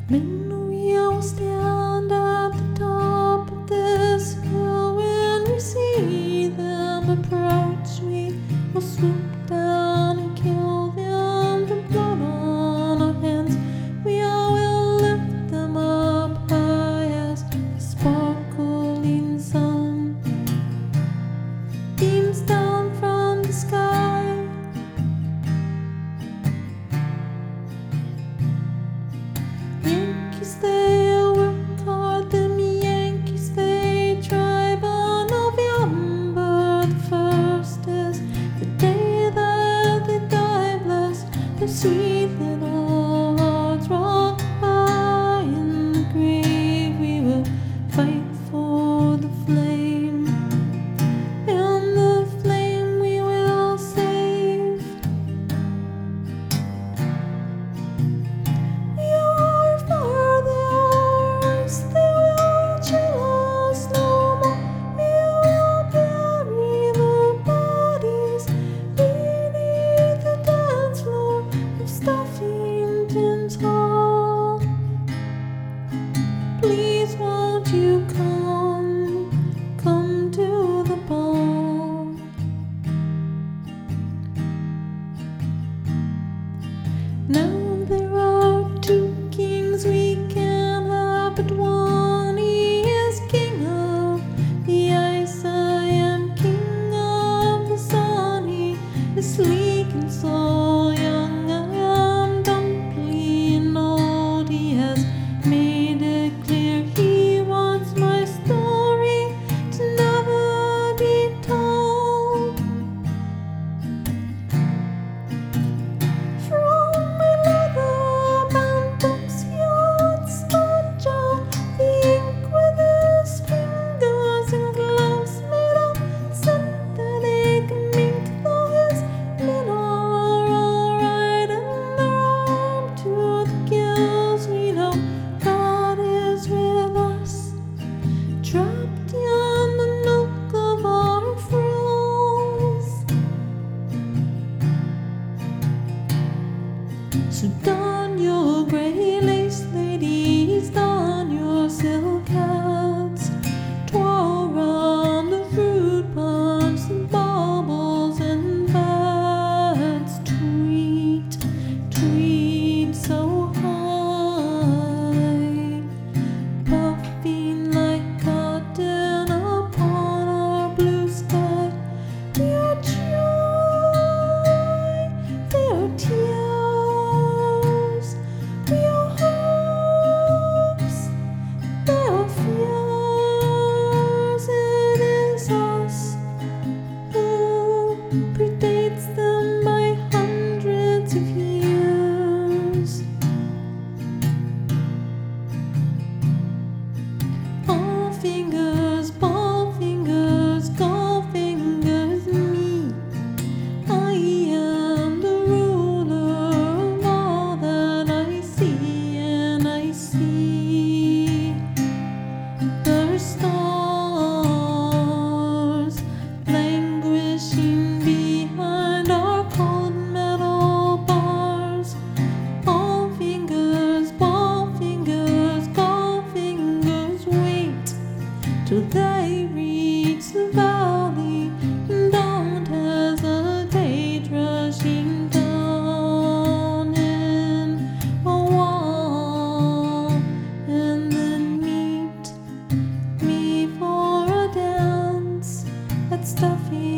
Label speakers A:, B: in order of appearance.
A: Men, we all stand at the top of this hill. When we see them approach, we will swoop down and kill them. The blood on our hands, we all will lift them up high as the sparkling sun beams down from the sky. Yankees, they work hard, them Yankees, they try, but November the 1st is the day that they die. Bless their sweet little hearts, rock high in the grave. We will fight for the flame, and the flame we will save. We are for theirs, they will chill us no more. We will bury the bodies beneath the dance floor of Stuffington's Hall. Please won't you come to the ball. Now there are two kings we can have but one. He is king of the ice, I am king of the sun. He is sleek and so young, I am dumpy and old. He has made it clear he wants my story to never be told. From my leather-bound books he'll smudge out the ink with his fingers and gloves made of synthetic mink. Though his men are all right and they're armed to the gills, we know God is with us, trapped in the nook of our frills. So don your gray lace, ladies, don your silk hats, twirl round the fruit punch, the baubles and bats. Tweet, tweet so high, puffing like cotton upon our blue sky. We are joy, they are tears. We are hopes, they are fears. It is us who predates them by hundreds of years. All fingers, ball fingers, gold fingers, me. I am the ruler of all that I see, and I see the stars languishing behind our cold metal bars. All fingers, ball fingers, gold fingers, wait till they reach the valley, and don't hesitate rushing down in a wall, and then meet me for a dance at Stuffy